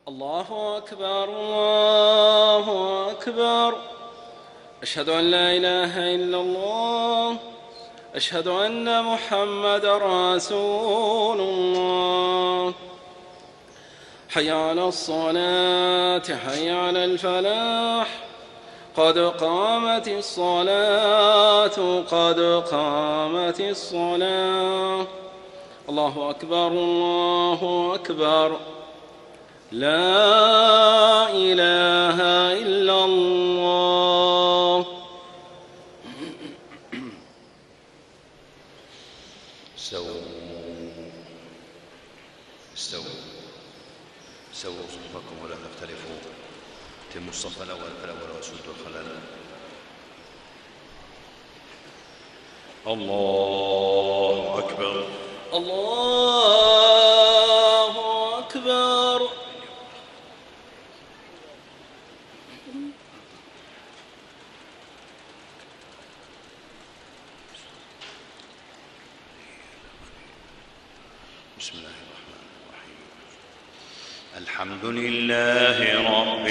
الله أكبر الله أكبر. أشهد أن لا إله إلا الله. أشهد أن محمدا رسول الله. حي على الصلاة حي على الفلاح. قد قامت الصلاة قد قامت الصلاة. الله أكبر الله أكبر. لا إله إلا الله. استووا صفوفكم ولا تختلفوا. تموا الصف الأول وسدوا الخلل. الله أكبر الله أكبر. بسم الله الرحمن الرحيم. الحمد لله رب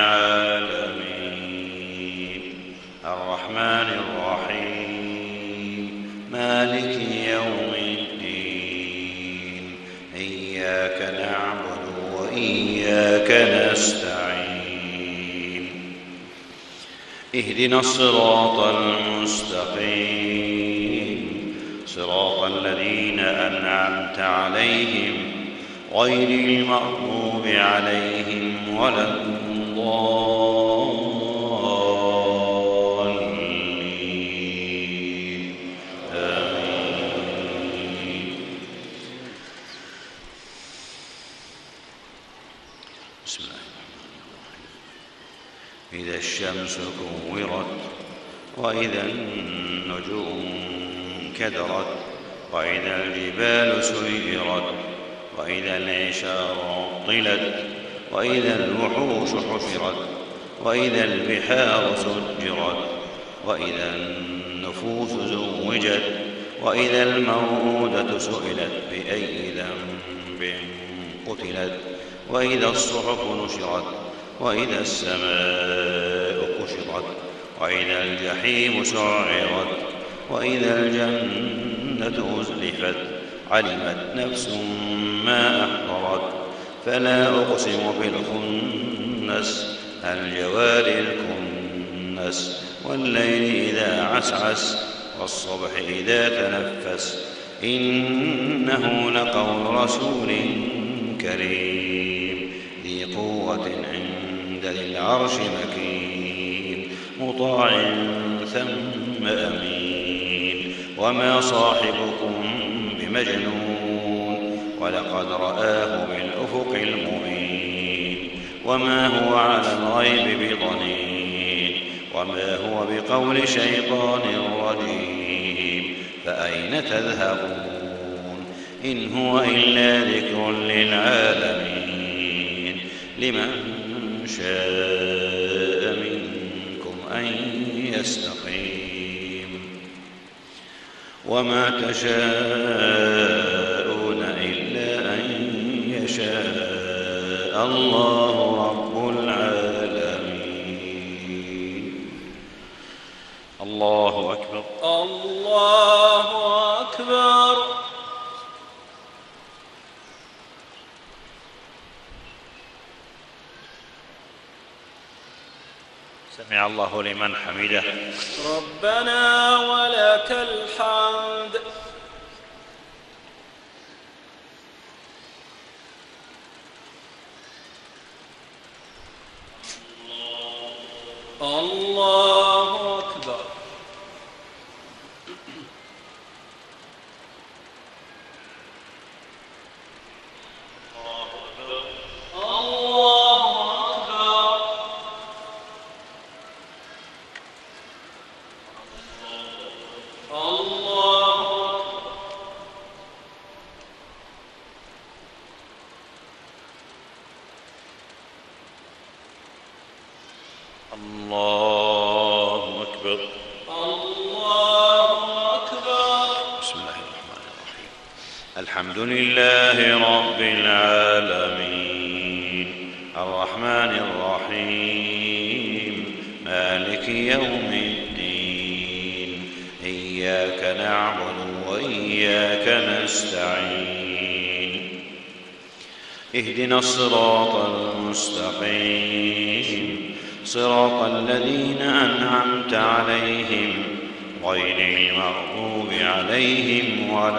العالمين الرحمن الرحيم مالك يوم الدين. إياك نعبد وإياك نستعين. اهدنا الصراط المستقيم صراط الذين أنعمت عليهم غير المغضوب عليهم ولا الضالين. آمين. بسم الله الرحمن الرحيم. إذا الشمس كورت وإذا النجوم كدرت وإذا الجبال سيرت وإذا العشار عطلت وإذا الوحوش حشرت وإذا البحار سجرت وإذا النفوس زوجت وإذا الموءودة سئلت بأي ذنب قتلت وإذا الصحف نشرت وإذا السماء كشطت وإذا الجحيم سعرت وإذا الجنة أزلفت علمت نفس ما أحضرت. فلا أقسم بالخنس الجوار الكنس والليل إذا عسعس والصبح إذا تنفس. إنه لقول رسول كريم ذي قوة عند ذي العرش مكين مطاع ثم أمين. وما صاحبكم بمجنون ولقد رآه بالأفق المبين. وما هو على الغيب بضنين وما هو بقول شيطان رجيم. فأين تذهبون إن هو إلا ذكر للعالمين. لمن شاء منكم أن يستقيم. وما تشاءون إلا أن يشاء الله رب العالمين. الله أكبر الله أكبر. سمع الله لمن حمده. ربنا ولك الحمد. الله أكبر. الله أكبر. الله أكبر. بسم الله الرحمن الرحيم. الحمد لله رب العالمين وإياك نستعين اهدنا الصراط المستقيم صراط الذين أنعمت عليهم غير المغضوب عليهم ولا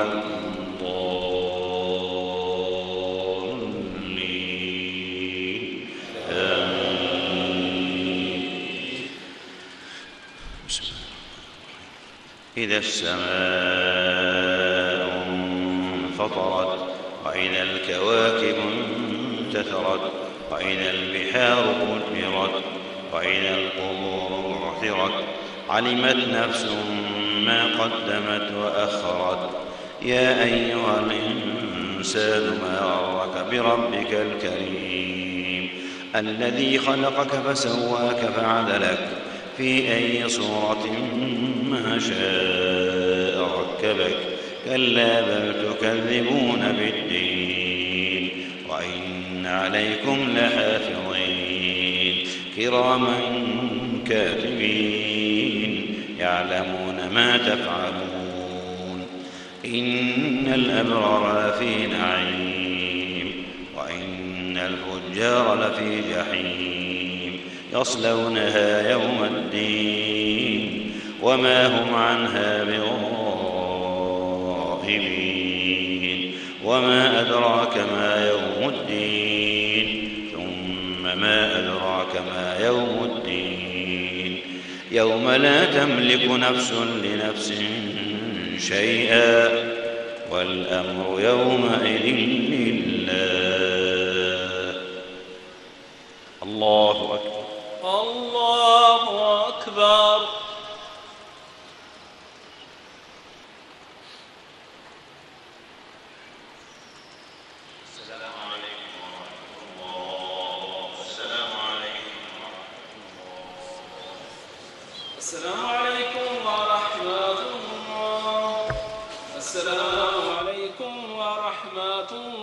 الضالين آمين. إذا السماء انفطرت وإذا الكواكب انتثرت وإذا البحار فجرت وإذا القبور بعثرت علمت نفس ما قدمت وأخرت يا أيها الإنسان ما غرك بربك الكريم الذي خلقك فسواك فعدلك في أي صورة ما شاء ركبك كلا بل تكذبون بالدين وإن عليكم لحافظين كراما كاتبين يعلمون ما تفعلون إن الأبرار لفي نعيم وإن الفجار لفي جحيم يصلونها يوم الدين وما هم عنها بغائبين وما أدراك ما يوم الدين ثم ما أدراك ما يوم الدين يوم لا تملك نفس لنفس شيئا والأمر يومئذ لله. الله أكبر. الله أكبر. السلام عليكم ورحمة الله. السلام عليكم ورحمة الله.